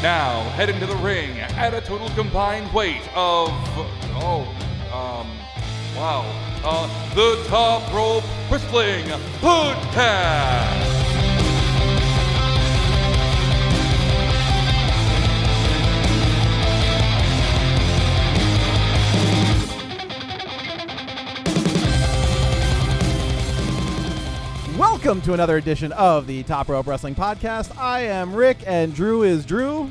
Now, heading to the ring at a total combined weight of, the Top Rope Wrestling Podcast. Welcome to another edition of the Top Rope Wrestling Podcast. I am Rick, and Drew is Drew.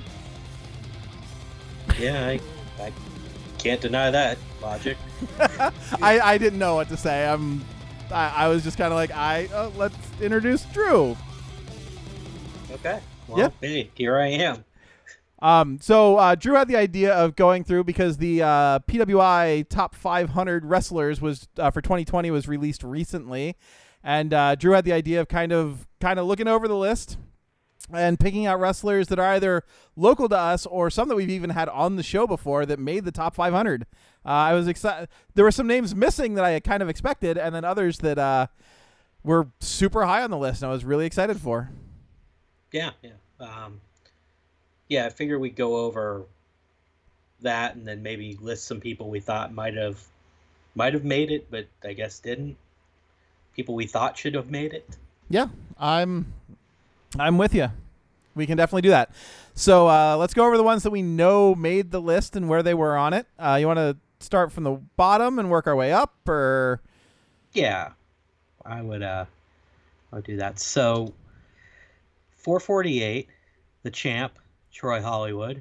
Yeah, I can't deny that logic. I didn't know what to say. I was just kind of like, let's introduce Drew. Okay. Well, hey, here I am. So Drew had the idea of going through because the PWI Top 500 Wrestlers was for 2020 was released recently. And Drew had the idea of kind of looking over the list and picking out wrestlers that are either local to us or some that we've even had on the show before that made the top 500. I was excited. There were some names missing that I had kind of expected, and then others that were super high on the list, and I was really excited for. Yeah. I figured we'd go over that and then maybe list some people we thought might have made it, but I guess didn't. People we thought should have made it. Yeah, I'm with you. We can definitely do that. So let's go over the ones that we know made the list and where they were on it. You want to start from the bottom and work our way up, or? Yeah, I would do that. So 448, the champ, Troy Hollywood.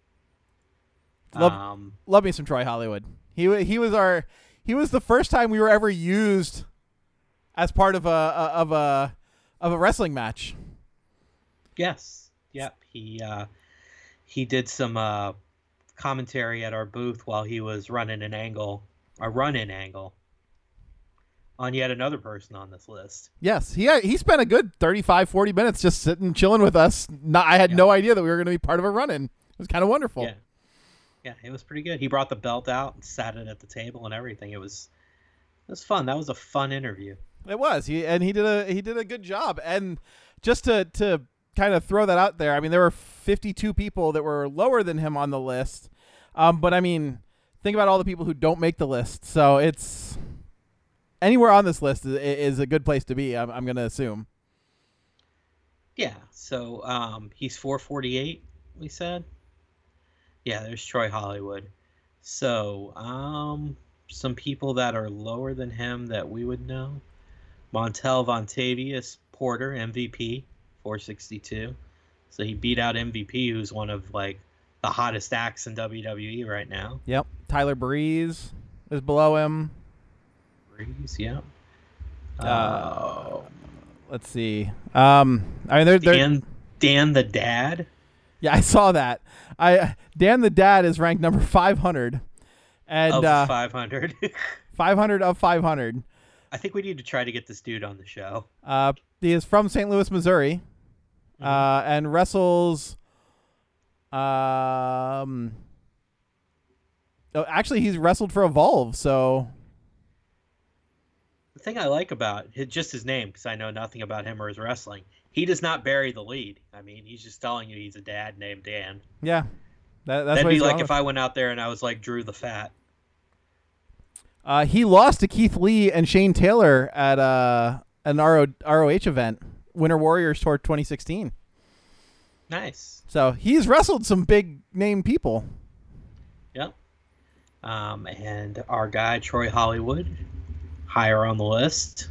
Love me some Troy Hollywood. He was the first time we were ever used as part of a wrestling match. Yes. Yep. He did some commentary at our booth while he was running a run-in angle on yet another person on this list. Yes. He spent a good 35, 40 minutes just sitting, chilling with us. I had no idea that we were going to be part of a run-in. It was kind of wonderful. Yeah, it was pretty good. He brought the belt out and sat it at the table and everything. It was fun. That was a fun interview. It was. He did a good job. And just to kind of throw that out there, I mean, there were 52 people that were lower than him on the list. But I mean, think about all the people who don't make the list. So it's anywhere on this list is a good place to be. I'm going to assume. Yeah. So he's 448. We said. Yeah. There's Troy Hollywood. So some people that are lower than him that we would know. Montel Vontavious Porter, MVP, 462. So he beat out MVP, who's one of like the hottest acts in WWE right now. Yep. Tyler Breeze is below him. Breeze, yeah. Let's see. I mean, Dan the Dad. Yeah, I saw that. Dan the Dad is ranked number 500. And of 500. 500 of 500. I think we need to try to get this dude on the show. He is from St. Louis, Missouri, and wrestles. Actually, he's wrestled for Evolve. So the thing I like about just his name, because I know nothing about him or his wrestling, he does not bury the lead. I mean, he's just telling you he's a dad named Dan. Yeah, that'd be like if I went out there and I was like Drew the Fat. He lost to Keith Lee and Shane Taylor at an ROH event, Winter Warriors Tour 2016. Nice. So he's wrestled some big name people. Yep. And our guy Troy Hollywood, higher on the list.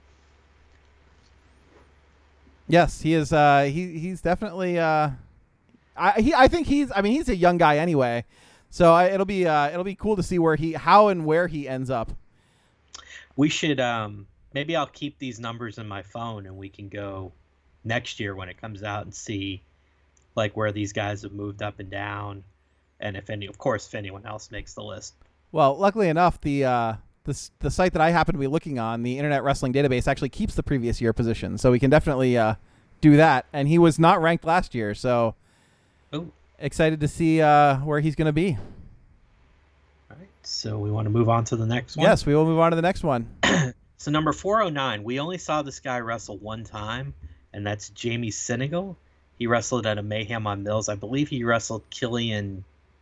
Yes, he is. He's definitely. I think he's a young guy anyway. So it'll be cool to see where he ends up. We should maybe I'll keep these numbers in my phone and we can go next year when it comes out and see like where these guys have moved up and down, and if anyone else makes the list. Well, luckily enough, the site that I happen to be looking on, the Internet Wrestling Database, actually keeps the previous year position, so we can definitely do that. And he was not ranked last year, so. Oh. Excited to see where he's going to be. All right, so we want to move on to the next one? Yes, we will move on to the next one. So number 409, we only saw this guy wrestle one time, and that's Jamie Senegal. He wrestled at a Mayhem on Mills. I believe he wrestled Kylan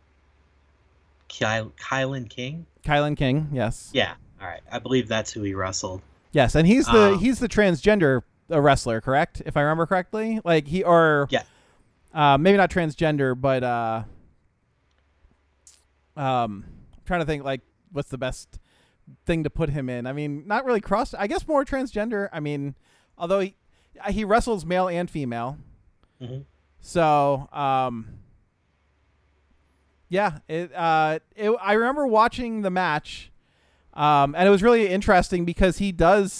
King. Kylan King, yes. Yeah. All right. I believe that's who he wrestled. Yes, and he's the transgender wrestler, correct? If I remember correctly, like yeah. Maybe not transgender, but I'm trying to think like what's the best thing to put him in. I mean, not really cross. I guess more transgender. I mean, although he wrestles male and female. Mm-hmm. So, yeah, I remember watching the match, and it was really interesting because he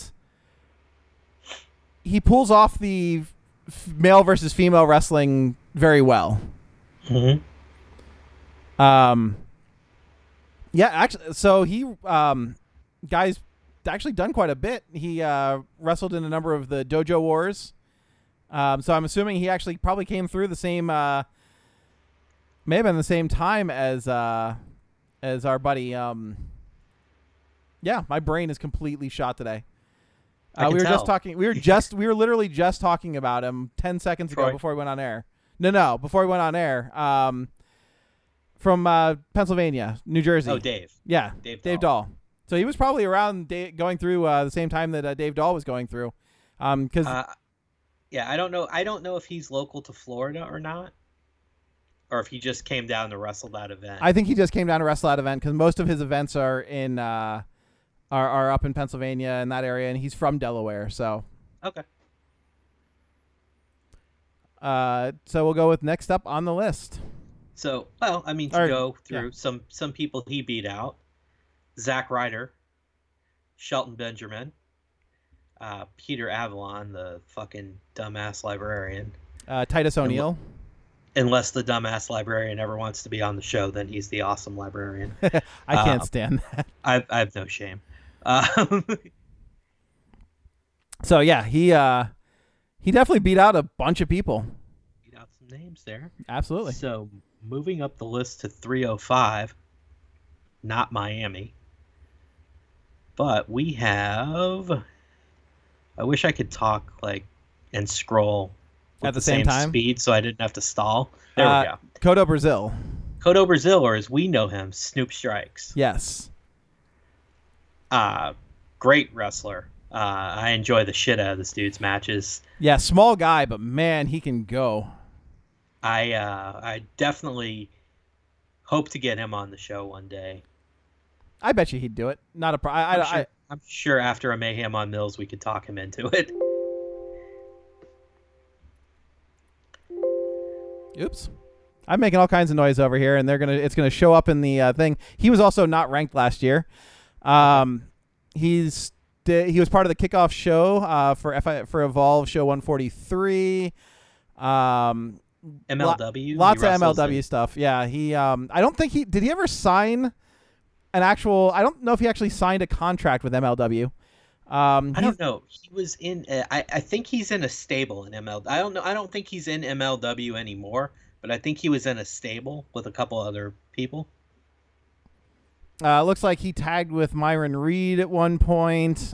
pulls off the male versus female wrestling very well. Mm-hmm. Yeah, actually, so he guy's actually done quite a bit. He wrestled in a number of the Dojo Wars. So I'm assuming he actually probably came through the same, may have been the same time as our buddy. Yeah, my brain is completely shot today. We were just talking. We were literally just talking about him 10 seconds ago before we went on air. No, before we went on air. From Pennsylvania, New Jersey. Oh, Dave. Yeah, Dave Dahl. So he was probably around going through the same time that Dave Dahl was going through. Yeah, I don't know. I don't know if he's local to Florida or not, or if he just came down to wrestle that event. I think he just came down to wrestle that event because most of his events are in are up in Pennsylvania in that area, and he's from Delaware. So okay. So we'll go with next up on the list. So, well, I mean, to go through some people he beat out: Zack Ryder, Shelton Benjamin, Peter Avalon, the fucking dumbass librarian, Titus O'Neil. Unless the dumbass librarian ever wants to be on the show, then he's the awesome librarian. I can't stand that. I have no shame. So yeah, he definitely beat out a bunch of people. Beat out some names there. Absolutely. So moving up the list to 305, not Miami, but we have. I wish I could talk and scroll at the same time speed, so I didn't have to stall. There we go. Cotto Brazil. Cotto Brazil, or as we know him, Snoop Strikes. Yes. Great wrestler. I enjoy the shit out of this dude's matches. Yeah, small guy, but man, he can go. I definitely hope to get him on the show one day. I bet you he'd do it. Not a problem. I'm sure after a Mayhem on Mills, we could talk him into it. Oops. I'm making all kinds of noise over here, and it's gonna show up in the thing. He was also not ranked last year. He was part of the kickoff show for Evolve Show 143. MLW. Lots of MLW stuff. Yeah, he. I don't think did he ever sign an actual. I don't know if he actually signed a contract with MLW. I don't know. He was in. I think he's in a stable in MLW. I don't know. I don't think he's in MLW anymore, but I think he was in a stable with a couple other people. Looks like he tagged with Myron Reed at one point.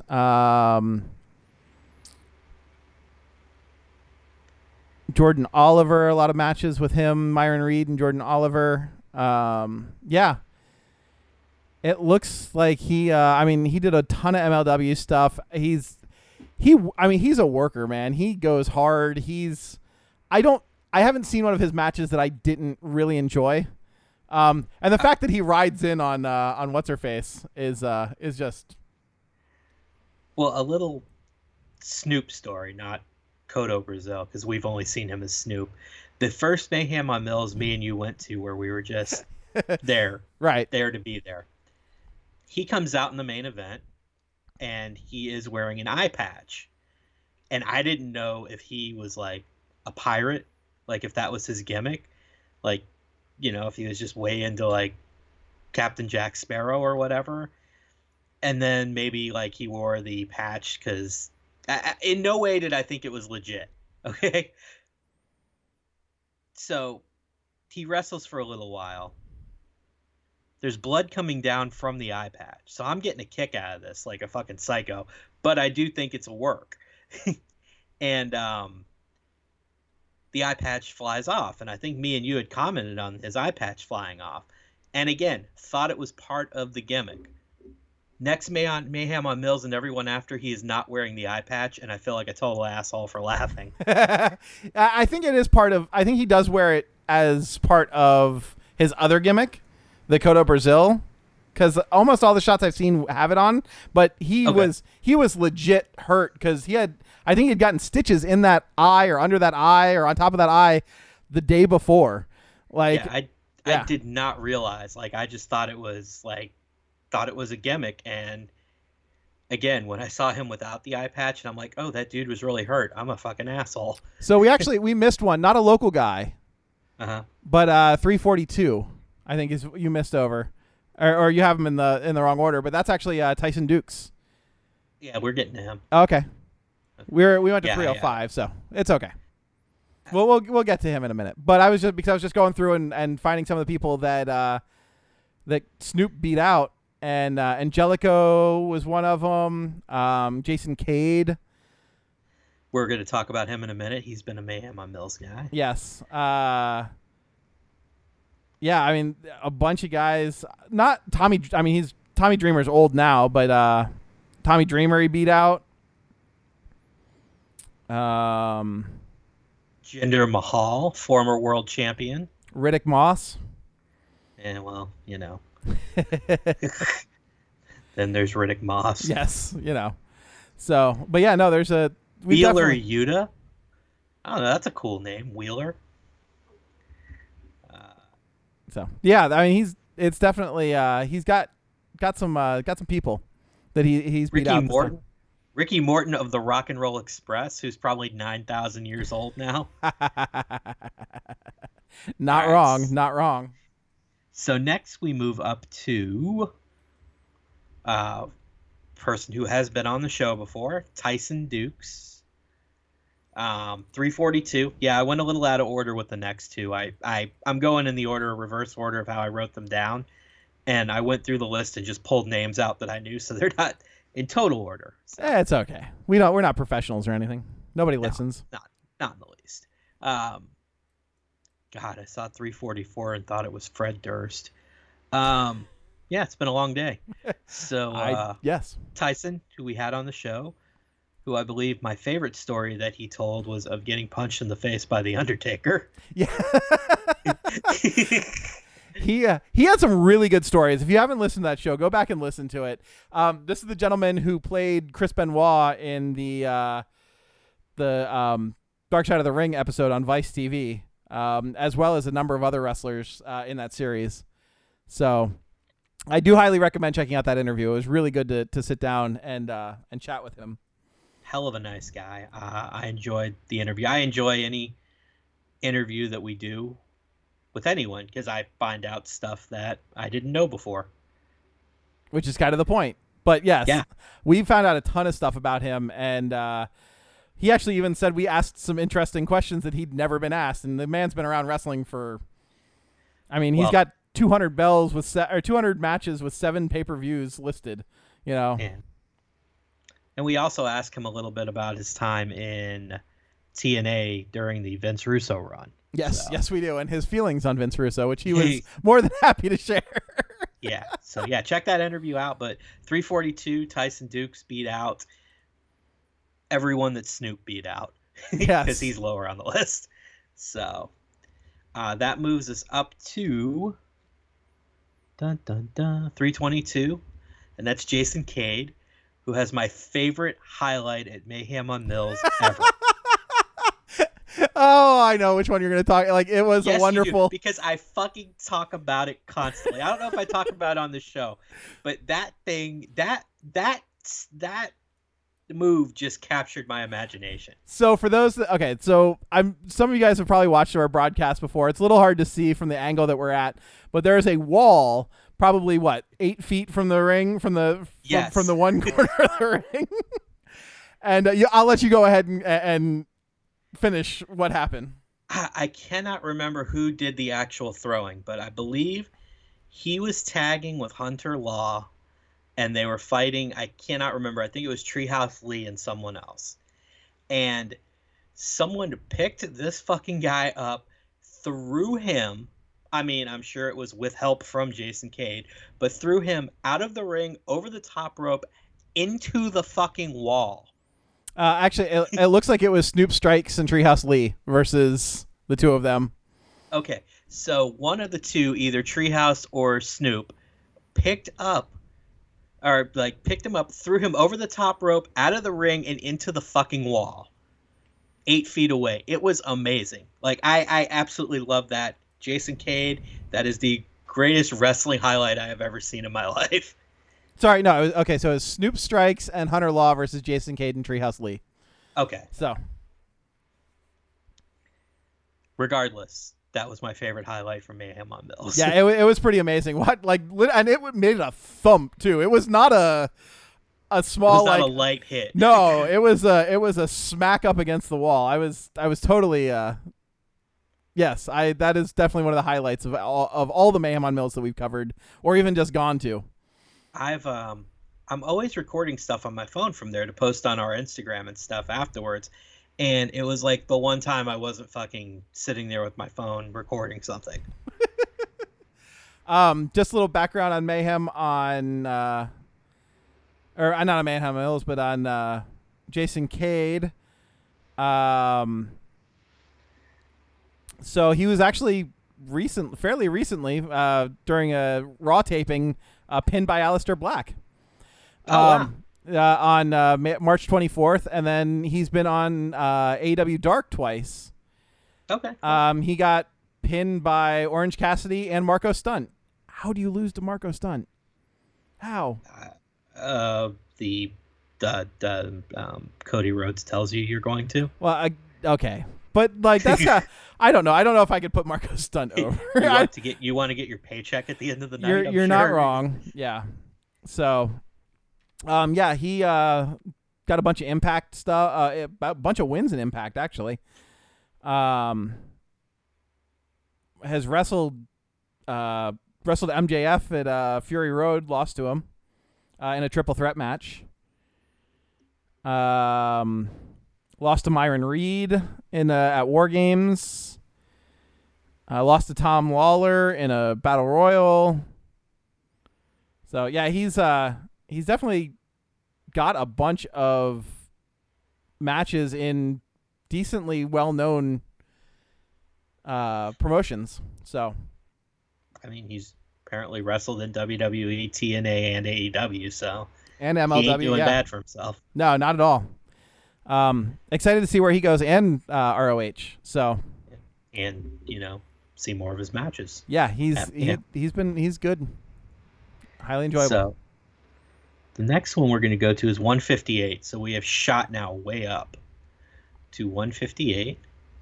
Jordan Oliver, a lot of matches with him, Myron Reed and Jordan Oliver. Yeah. It looks like he did a ton of MLW stuff. He's a worker, man. He goes hard. I haven't seen one of his matches that I didn't really enjoy. And the fact that he rides in on what's her face is just. Well, a little Snoop story, not Cotto Brazil, because we've only seen him as Snoop. The first Mayhem on Mills me and you went to, where we were just there, right there to be there. He comes out in the main event, and he is wearing an eye patch, and I didn't know if he was like a pirate, like if that was his gimmick, like, you know, if he was just way into like Captain Jack Sparrow or whatever. And then maybe like he wore the patch because in no way did I think it was legit. Okay. So he wrestles for a little while. There's blood coming down from the eye patch. So I'm getting a kick out of this like a fucking psycho, but I do think it's a work. And the eye patch flies off. And I think me and you had commented on his eye patch flying off. And again, thought it was part of the gimmick. Next Mayhem on Mills and everyone after, he is not wearing the eye patch, and I feel like a total asshole for laughing. I think it is part of. I think he does wear it as part of his other gimmick, the Kodo Brazil, because almost all the shots I've seen have it on. But he was legit hurt because I think he had gotten stitches in that eye or under that eye or on top of that eye the day before. Like, yeah, I did not realize. Like, I just thought it was a gimmick. And again, when I saw him without the eye patch, and I'm like, oh, that dude was really hurt. I'm a fucking asshole. So we missed one, not a local guy, but 342. I think is you missed over, or you have him in the wrong order. But that's actually Tyson Dukes. Yeah, we're getting to him. Okay, we went to 305, so it's okay. We'll get to him in a minute. But I was just going through and finding some of the people that Snoop beat out. And Angelico was one of them. Jason Cade. We're going to talk about him in a minute. He's been a Mayhem on Mills guy. Yes. Yeah, I mean, a bunch of guys. Not Tommy. I mean, Tommy Dreamer's old now, but Tommy Dreamer he beat out. Jinder Mahal, former world champion. Riddick Moss. And, well, you know. Then there's Riddick Moss. Yes, you know. So, but yeah, no, there's a Wheeler Yuta. I don't know. That's a cool name, Wheeler. So yeah, I mean, it's definitely he's got some people that he's beat out. Ricky Morton of the Rock and Roll Express, who's probably 9,000 years old now. Not wrong. So next we move up to a person who has been on the show before, Tyson Dukes. 342. Yeah, I went a little out of order with the next two. I'm going in the reverse order of how I wrote them down. And I went through the list and just pulled names out that I knew, so they're not in total order. So. It's okay. We're not professionals or anything. Nobody listens. Not in the least. God, I saw 344 and thought it was Fred Durst. Yeah, it's been a long day. So, yes. Tyson, who we had on the show, who I believe my favorite story that he told was of getting punched in the face by The Undertaker. Yeah. He had some really good stories. If you haven't listened to that show, go back and listen to it. This is the gentleman who played Chris Benoit in the Dark Side of the Ring episode on Vice TV. As well as a number of other wrestlers in that series. So I do highly recommend checking out that interview. It was really good to sit down and chat with him. Hell of a nice guy. I enjoyed the interview. I enjoy any interview that we do with anyone because I find out stuff that I didn't know before. Which is kind of the point. But yes, we found out a ton of stuff about him, and he actually even said we asked some interesting questions that he'd never been asked. And the man's been around wrestling for, I mean, he's got 200 bells with 200 matches with 7 pay-per-views listed, you know. Yeah. And we also asked him a little bit about his time in TNA during the Vince Russo run. Yes, we do. And his feelings on Vince Russo, which he was more than happy to share. Yeah. So, yeah, check that interview out. But 342, Tyson Dukes beat out everyone that Snoop beat out. Yes. Because he's lower on the list. So, that moves us up to 322. And that's Jason Cade, who has my favorite highlight at Mayhem on Mills ever. Oh, I know which one you're going to talk. Like, it was a wonderful. You do, because I fucking talk about it constantly. I don't know if I talk about it on the show, but that thing, that move just captured my imagination. So for those some of you guys have probably watched our broadcast before. It's a little hard to see from the angle that we're at, but there is a wall probably 8 feet from the ring, from the one corner of the ring. And I'll let you go ahead and finish what happened. I cannot remember who did the actual throwing, but I believe he was tagging with Hunter Law, and they were fighting. I cannot remember. I think it was Treehouse Lee and someone else. And Someone picked this fucking guy up, threw him. I mean, I'm sure it was with help from Jason Cade, but threw him out of the ring, over the top rope, into the fucking wall. Actually, it looks like it was Snoop Strikes and Treehouse Lee versus the two of them. Okay, so one of the two, either Treehouse or Snoop, picked him up, threw him over the top rope, out of the ring, and into the fucking wall. 8 feet away. It was amazing. Like, I absolutely love that. Jason Cade, that is the greatest wrestling highlight I have ever seen in my life. Sorry, no. Okay, so it's Snoop Strikes and Hunter Law versus Jason Cade and Treehouse Lee. Okay. So, regardless, that was my favorite highlight from Mayhem on Mills. yeah, it was pretty amazing. And it made it a thump too. It was not a small, it was not a light hit. No, it was a smack up against the wall. I was totally yes, that is definitely one of the highlights of all the Mayhem on Mills that we've covered or even just gone to. I'm always recording stuff on my phone from there to post on our Instagram and stuff afterwards. And it was like the one time I wasn't fucking sitting there with my phone recording something. Just a little background on Mayhem on or not on Mayhem Mills, but on Jason Cade. So he was actually fairly recently, during a Raw taping, pinned by Aleister Black. On March 24th, and then he's been on AEW Dark twice. Okay. He got pinned by Orange Cassidy and Marco Stunt. How do you lose to Marco Stunt? How? The Cody Rhodes tells you you're going to. Well, okay, but like that's I don't know. I don't know if I could put Marco Stunt over. You want to get your paycheck at the end of the night. You're not wrong. Yeah. So, yeah, he got a bunch of Impact stuff. A bunch of wins in Impact actually. Has wrestled MJF at Fury Road, lost to him in a triple threat match. Lost to Myron Reed at War Games. Lost to Tom Lawler in a Battle Royal. So yeah, he's definitely got a bunch of matches in decently well-known promotions. So, I mean, he's apparently wrestled in WWE, TNA, and AEW. So, and MLW, he ain't doing bad for himself. No, not at all. Excited to see where he goes and ROH. So, and see more of his matches. Yeah, he's good. Highly enjoyable. So, the next one we're going to go to is 158. So we have shot now way up to 158.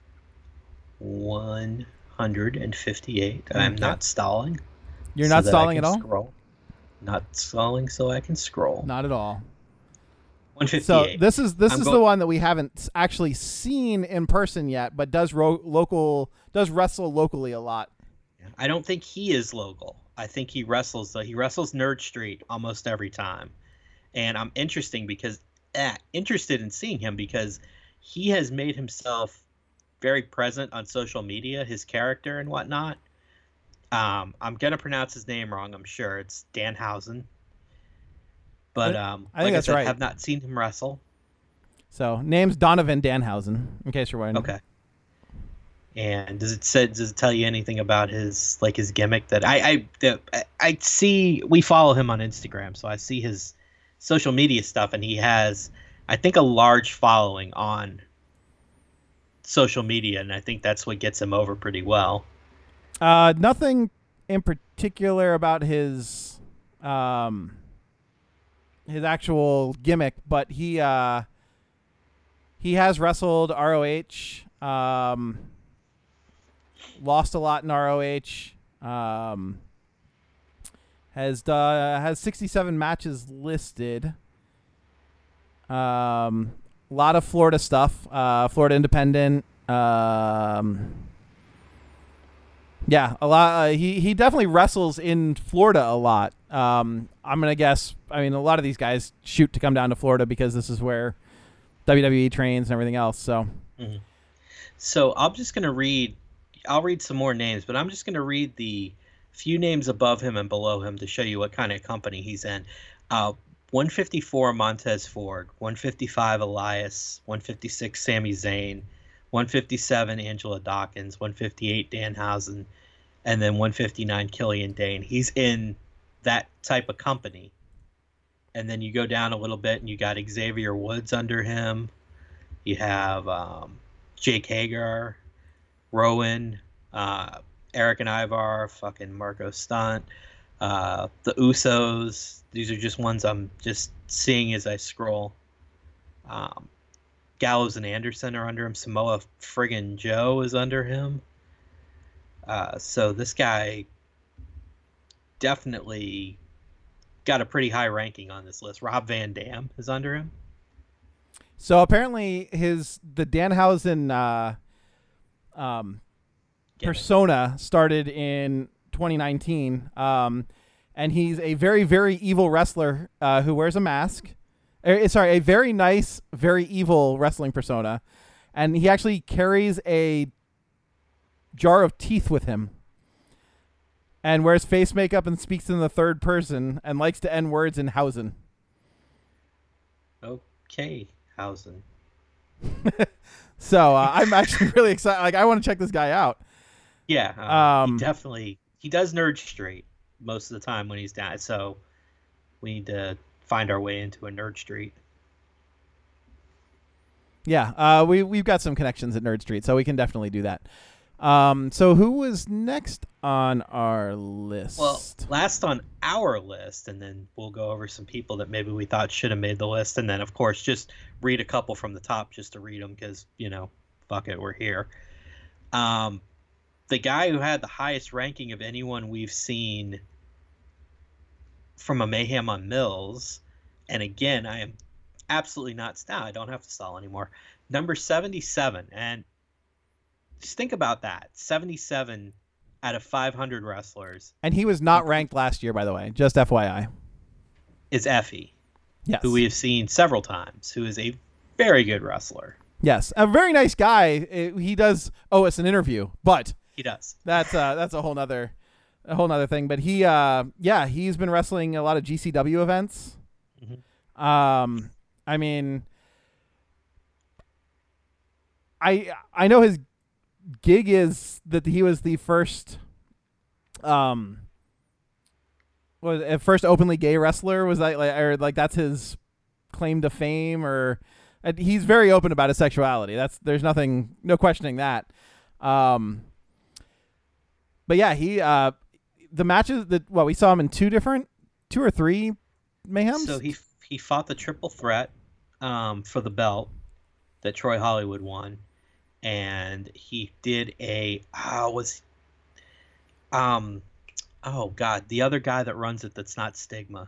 158. Okay. I'm not stalling. You're not stalling at all? Scroll. Not stalling so I can scroll. Not at all. 158. So this is the one that we haven't actually seen in person yet, but does wrestle locally a lot. I don't think he is local. I think he wrestles Nerd Street almost every time. And I'm interested in seeing him because he has made himself very present on social media, his character and whatnot. I'm going to pronounce his name wrong, I'm sure. It's Danhausen. But I think that's right. I have not seen him wrestle. So, name's Donovan Danhausen, in case you're wondering. Okay. And does it tell you anything about his gimmick that I see? We follow him on Instagram, so I see his social media stuff, and he has, I think, a large following on social media, and I think that's what gets him over pretty well. Nothing in particular about his actual gimmick, but he has wrestled ROH. Lost a lot in ROH. Has 67 matches listed. A lot of Florida stuff. Florida Independent. Yeah, a lot. He definitely wrestles in Florida a lot. I'm gonna guess. I mean, a lot of these guys shoot to come down to Florida because this is where WWE trains and everything else. So. Mhm. So I'm just going to read, I'll read some more names, but I'm just going to read the few names above him and below him to show you what kind of company he's in. 154 Montez Ford, 155 Elias, 156 Sami Zayn, 157 Angela Dawkins, 158 Danhausen, and then 159 Killian Dane. He's in that type of company. And then you go down a little bit and you got Xavier Woods under him. You have Jake Hagar, Rowan, Eric and Ivar, fucking Marco Stunt, the Usos. These are just ones I'm just seeing as I scroll. Gallows and Anderson are under him. Samoa friggin' Joe is under him. So this guy definitely got a pretty high ranking on this list. Rob Van Dam is under him. So apparently the Danhausen persona started in 2019, and he's a very, very evil wrestler who wears a mask. A very nice, very evil wrestling persona, and he actually carries a jar of teeth with him, and wears face makeup and speaks in the third person, and likes to end words in Hausen. Okay, Hausen. So I'm actually really excited. Like, I want to check this guy out. Yeah, he does Nerd Street most of the time when he's down. So we need to find our way into a Nerd Street. Yeah, we've got some connections at Nerd Street, so we can definitely do that. So who was next on our list? Well, last on our list, and then we'll go over some people that maybe we thought should have made the list, and then of course just read a couple from the top just to read them because, fuck it, we're here. The guy who had the highest ranking of anyone we've seen from a Mayhem on Mills, and again, I am absolutely not I don't have to stall anymore. Number 77, and just think about that. 77 out of 500 wrestlers. And he was not ranked last year, by the way, just FYI. Is Effie. Yes. Who we have seen several times, who is a very good wrestler. Yes. A very nice guy. He does owe us an interview, but he does. That's a whole nother thing. But he's been wrestling a lot of GCW events. Mm-hmm. I mean, I know his gig is that he was the first first openly gay wrestler. Was that like that's his claim to fame? Or he's very open about his sexuality. There's no questioning that. But yeah, he the matches that we saw him in two or three Mayhems. So he fought the triple threat for the belt that Troy Hollywood won. And he did the other guy that runs it that's not Stigma.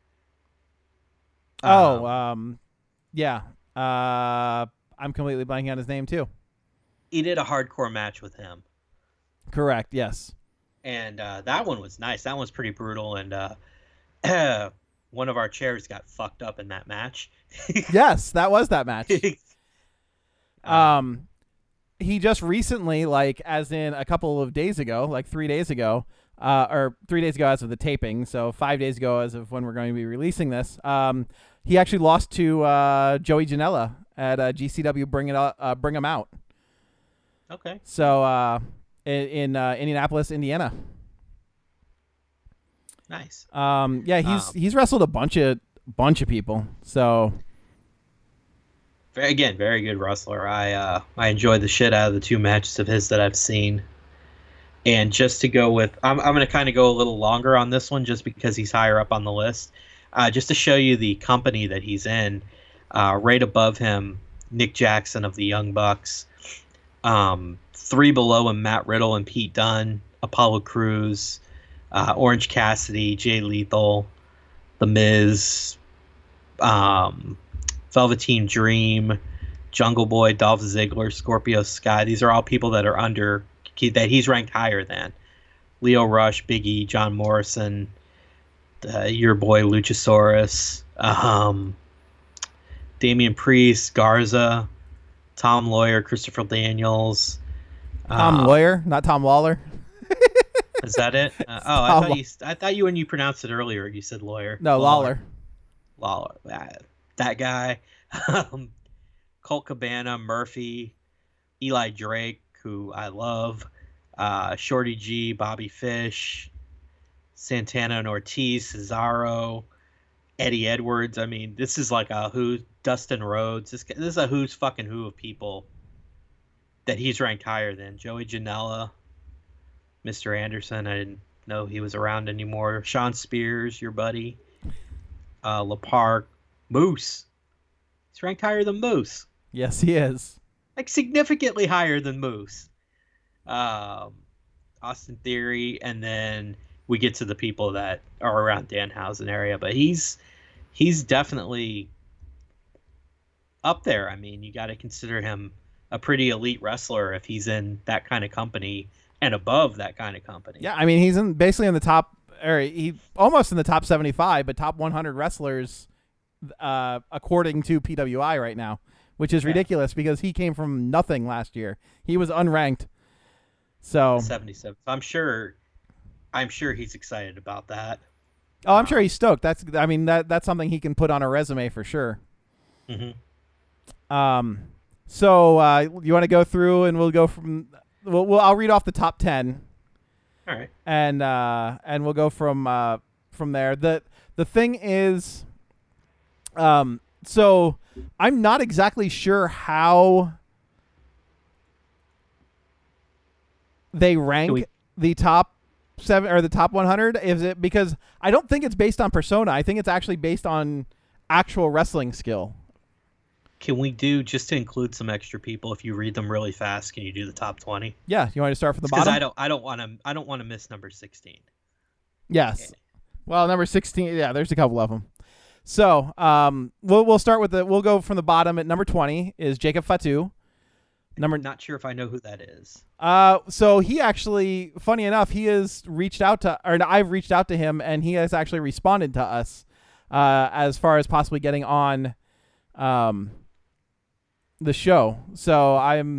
Yeah. I'm completely blanking on his name too. He did a hardcore match with him. Correct, yes. And that one was nice. That one's pretty brutal, and one of our chairs got fucked up in that match. Yes, that was that match. He just recently, like as in a couple of days ago, like 3 days ago, or 3 days ago as of the taping, so 5 days ago as of when we're going to be releasing this, he actually lost to Joey Janela at GCW Bring Him Out. Okay. So in Indianapolis, Indiana. Nice. He's wrestled a bunch of people. So again, very good wrestler. I enjoyed the shit out of the two matches of his that I've seen. And just to go with, I'm going to kind of go a little longer on this one just because he's higher up on the list. Just to show you the company that he's in, right above him, Nick Jackson of the Young Bucks. 3 below him, Matt Riddle and Pete Dunne, Apollo Crews, Orange Cassidy, Jay Lethal, The Miz, Velveteen Dream, Jungle Boy, Dolph Ziggler, Scorpio Sky. These are all people that are that he's ranked higher than. Leo Rush, Big E, John Morrison, your boy Luchasaurus, Damian Priest, Garza, Tom Lawyer, Christopher Daniels. Tom Lawyer, not Tom Lawler. Is that it? I thought you when you pronounced it earlier, you said Lawyer. No, Lawler. Lawler. That guy. Colt Cabana, Murphy, Eli Drake, who I love. Shorty G, Bobby Fish, Santana and Ortiz, Cesaro, Eddie Edwards. I mean, this is like a who. Dustin Rhodes. This is a who's fucking who of people that he's ranked higher than. Joey Janela, Mr. Anderson. I didn't know he was around anymore. Sean Spears, your buddy. LaPark. Moose. He's ranked higher than Moose. Yes, he is. Like significantly higher than Moose. Austin Theory, and then we get to the people that are around Danhausen area, but he's definitely up there. I mean, you got to consider him a pretty elite wrestler if he's in that kind of company and above that kind of company. Yeah, I mean, he's basically in the top, or he almost in the top 75, but top 100 wrestlers according to PWI right now, which is ridiculous because he came from nothing last year. He was unranked. So 77. I'm sure he's excited about that. Oh, I'm sure he's stoked. That's something he can put on a resume for sure. Mm-hmm. So you want to go through and we'll go from I'll read off the top 10. All right. And we'll go from there. The thing is, so I'm not exactly sure how they rank the top 7 or the top 100. Is it because I don't think it's based on persona. I think it's actually based on actual wrestling skill. Can we do, just to include some extra people, if you read them really fast, can you do the top 20? Yeah, you want to start from the bottom? Because I don't want to miss number 16. Yes. Okay. Well, number 16, yeah, there's a couple of them. So, we'll start with we'll go from the bottom. At number 20 is Jacob Fatu. Not sure if I know who that is. So he actually, funny enough, I've reached out to him, and he has actually responded to us as far as possibly getting on the show. So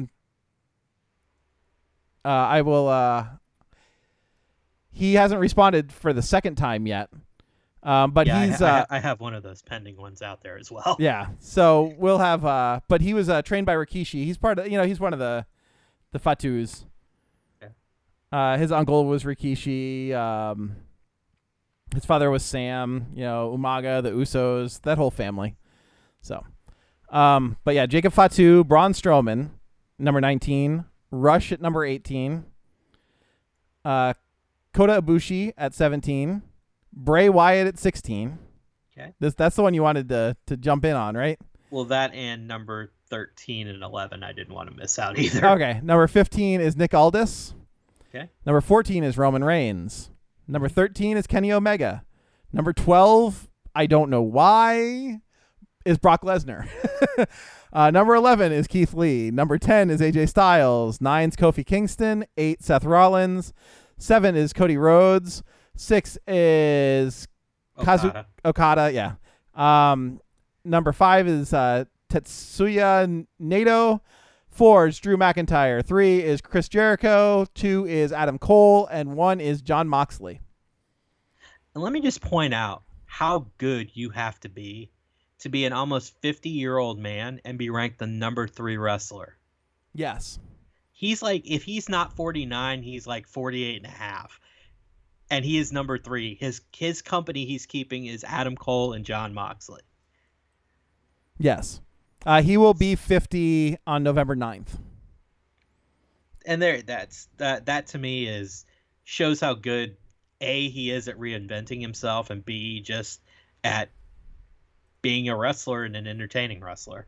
he hasn't responded for the second time yet. But yeah, I have one of those pending ones out there as well. Yeah. So we'll have, but he was trained by Rikishi. He's part of, he's one of the Fatus. Yeah. His uncle was Rikishi. His father was Sam, Umaga, the Usos, that whole family. So, but yeah, Jacob Fatu, Braun Strowman, number 19, Rush at number 18, Kota Ibushi at 17, Bray Wyatt at 16. Okay. That's the one you wanted to jump in on, right? Well, that and number 13 and 11, I didn't want to miss out either. Okay. Number 15 is Nick Aldis. Okay. Number 14 is Roman Reigns. Number 13 is Kenny Omega. Number 12, I don't know why, is Brock Lesnar. Number 11 is Keith Lee. Number 10 is AJ Styles. 9 is Kofi Kingston. 8, Seth Rollins. 7 is Cody Rhodes. 6 is Okada. Yeah. Number 5 is Tetsuya Naito. 4 is Drew McIntyre. 3 is Chris Jericho. 2 is Adam Cole. And 1 is Jon Moxley. And let me just point out how good you have to be an almost 50-year-old man and be ranked the number 3 wrestler. Yes. He's like, if he's not 49, he's like 48 and a half. And he is number 3. His company he's keeping is Adam Cole and Jon Moxley. Yes. He will be 50 on November 9th. And that to me shows how good A, he is at reinventing himself, and B, just at being a wrestler and an entertaining wrestler.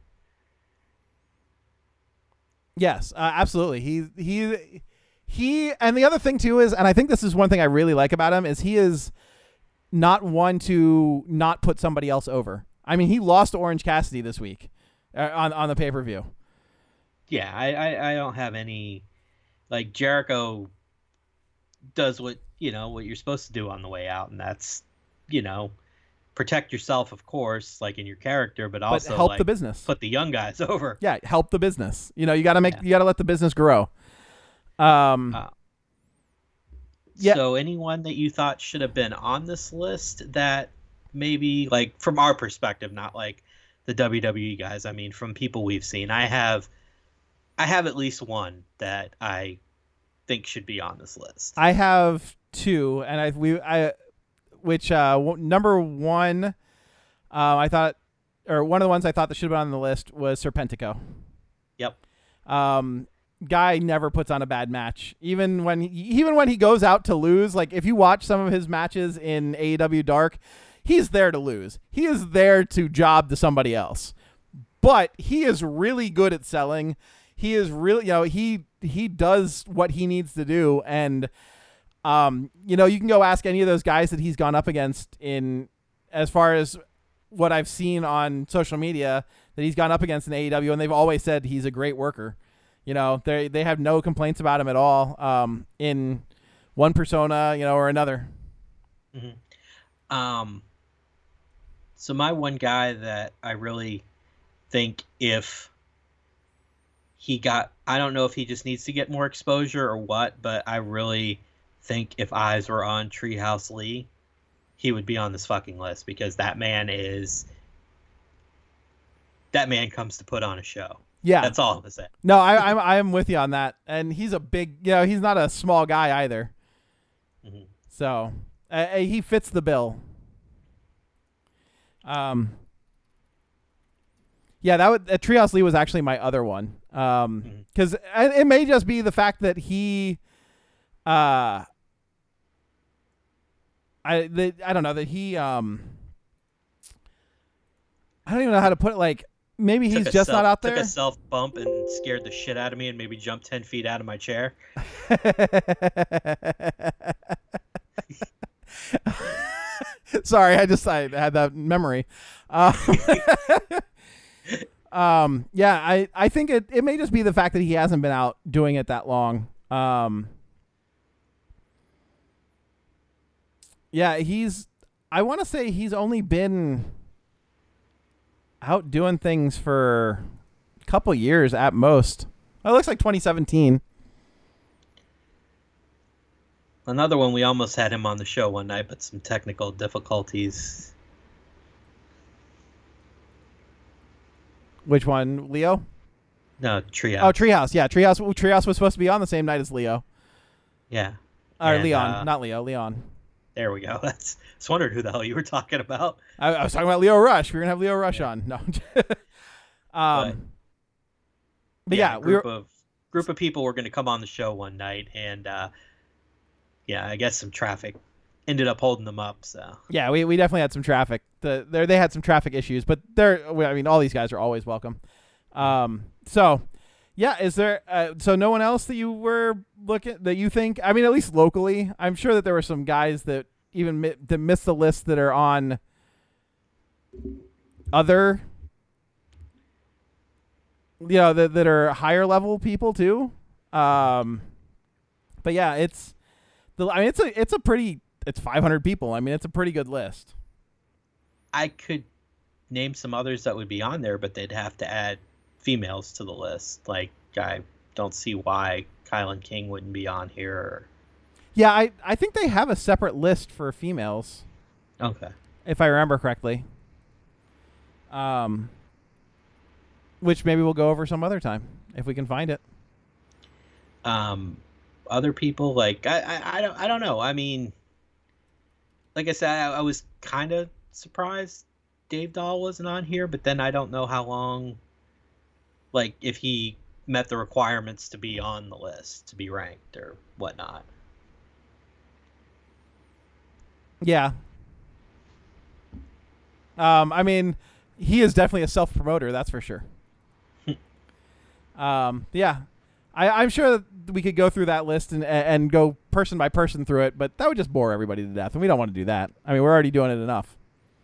Yes, absolutely. He and the other thing too is, and I think this is one thing I really like about him, is he is not one to not put somebody else over. I mean, he lost to Orange Cassidy this week on the pay-per-view. Yeah, I don't have any, like, Jericho does what you're supposed to do on the way out, and that's, protect yourself, of course, like in your character, but also help like, the business. put the young guys over. Yeah, help the business. You know, you got to let the business grow. Yeah. So anyone that you thought should have been on this list that maybe, like, from our perspective, not like the WWE guys, I mean from people we've seen, I have at least one that I think should be on this list. I have two, and number one, I thought, or one of the ones I thought that should have been on the list was Serpentico. Yep. Guy never puts on a bad match, even when he goes out to lose. Like, if you watch some of his matches in AEW Dark, he's there to lose. He is there to job to somebody else, but he is really good at selling. He is really, he does what he needs to do. And, you can go ask any of those guys that he's gone up against in, as far as what I've seen on social media, that he's gone up against in AEW, and they've always said he's a great worker. They have no complaints about him at all, in one persona, or another. Mm-hmm. So my one guy that I really think, if he got, I don't know if he just needs to get more exposure or what, but I really think if eyes were on Treehouse Lee, he would be on this fucking list, because that man comes to put on a show. Yeah, that's all I'm gonna say. No, I'm with you on that, and he's a big, he's not a small guy either. Mm-hmm. So he fits the bill. Yeah, Treehouse Lee was actually my other one. Because it may just be the fact that he, I don't know that he, I don't even know how to put it. Like, maybe he's just not out there. Took a self bump and scared the shit out of me, and maybe jumped 10 feet out of my chair. Sorry, I had that memory. Yeah, I think it may just be the fact that he hasn't been out doing it that long. Yeah, I want to say he's only been out doing things for a couple years at most. It looks like 2017. Another one, we almost had him on the show one night, but some technical difficulties. Which one, Leo? No, Treehouse. Oh, Treehouse. Yeah, Treehouse was supposed to be on the same night as Leo. Yeah. Or Leon, not Leo, Leon. There we go. Just wondered who the hell you were talking about. I was talking about Leo Rush. We were gonna have Leo Rush on. No. But yeah, group of people were gonna come on the show one night, and I guess some traffic ended up holding them up. So yeah, we definitely had some traffic. They had some traffic issues, but all these guys are always welcome. So yeah, is there so no one else that you were looking that you think? I mean, at least locally, I'm sure that there were some guys that even that missed the list that are on other, that are higher level people too. But yeah, it's 500 people. I mean, it's a pretty good list. I could name some others that would be on there, but they'd have to add females to the list. Like, I don't see why Kylan King wouldn't be on here. Yeah, I think they have a separate list for females. Okay. If I remember correctly. Which maybe we'll go over some other time if we can find it. Other people, like, I don't know. I mean, like I said, I was kind of surprised Dave Dahl wasn't on here, but then I don't know how long, like, if he met the requirements to be on the list, to be ranked or whatnot. Yeah. I mean, he is definitely a self-promoter, that's for sure. Yeah. I'm sure that we could go through that list and go person by person through it, but that would just bore everybody to death, and we don't want to do that. I mean, we're already doing it enough.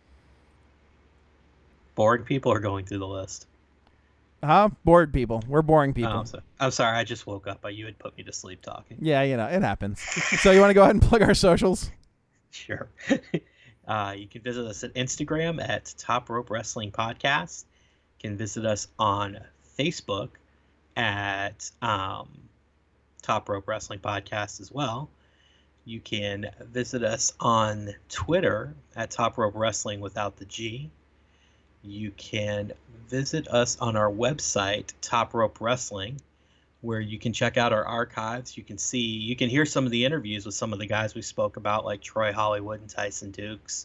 Boring people are going through the list. Bored people. We're boring people. Oh, I'm sorry. I just woke up, but you had put me to sleep talking. Yeah, it happens. So you want to go ahead and plug our socials? Sure. You can visit us at Instagram at Top Rope Wrestling Podcast. You can visit us on Facebook at Top Rope Wrestling Podcast as well. You can visit us on Twitter at Top Rope Wrestling without the G. You can visit us on our website, Top Rope Wrestling, where you can check out our archives. You can hear some of the interviews with some of the guys we spoke about, like Troy Hollywood and Tyson Dukes.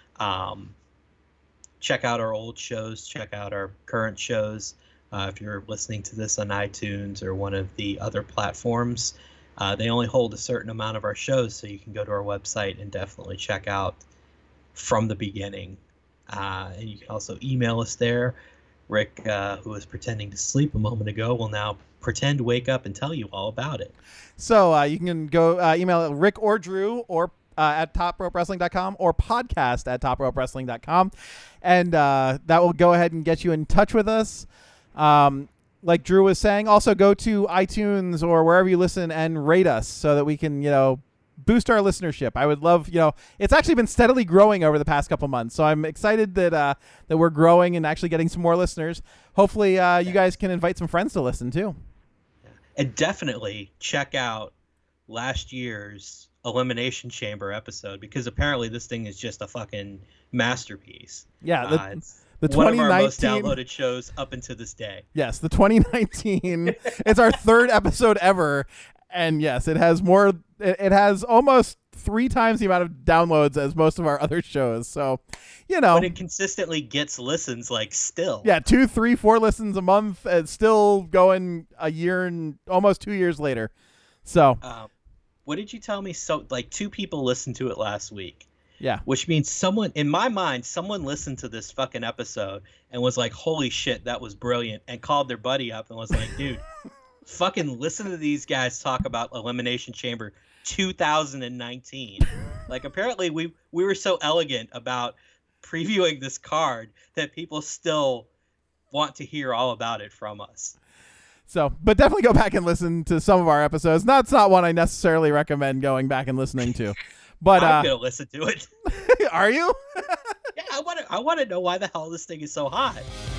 Check out our old shows. Check out our current shows. If you're listening to this on iTunes or one of the other platforms, they only hold a certain amount of our shows, so you can go to our website and definitely check out from the beginning. And you can also email us there. Rick, who was pretending to sleep a moment ago, will now pretend to wake up and tell you all about it. So you can go email Rick or Drew or at topropewrestling.com or podcast at topropewrestling.com. And that will go ahead and get you in touch with us. Like Drew was saying, also go to iTunes or wherever you listen and rate us so that we can, boost our listenership. I would love, it's actually been steadily growing over the past couple months. So I'm excited that we're growing and actually getting some more listeners. Hopefully you guys can invite some friends to listen too. And definitely check out last year's Elimination Chamber episode, because apparently this thing is just a fucking masterpiece. Yeah. The one of our most downloaded shows up until this day. Yes, the 2019. It's our third episode ever, and yes, it has more. It has almost 3 times the amount of downloads as most of our other shows. So, but it consistently gets listens. Like still, yeah, 2, 3, 4 listens a month. It's still going a year and almost 2 years later. So, what did you tell me? So, like 2 people listened to it last week. Yeah. Which means someone, in my mind, someone listened to this fucking episode and was like, holy shit, that was brilliant, and called their buddy up and was like, dude, fucking listen to these guys talk about Elimination Chamber 2019. Like, apparently we were so elegant about previewing this card that people still want to hear all about it from us. So, but definitely go back and listen to some of our episodes. That's not one I necessarily recommend going back and listening to. But I'm gonna listen to it. Are you? Yeah, I want to know why the hell this thing is so hot.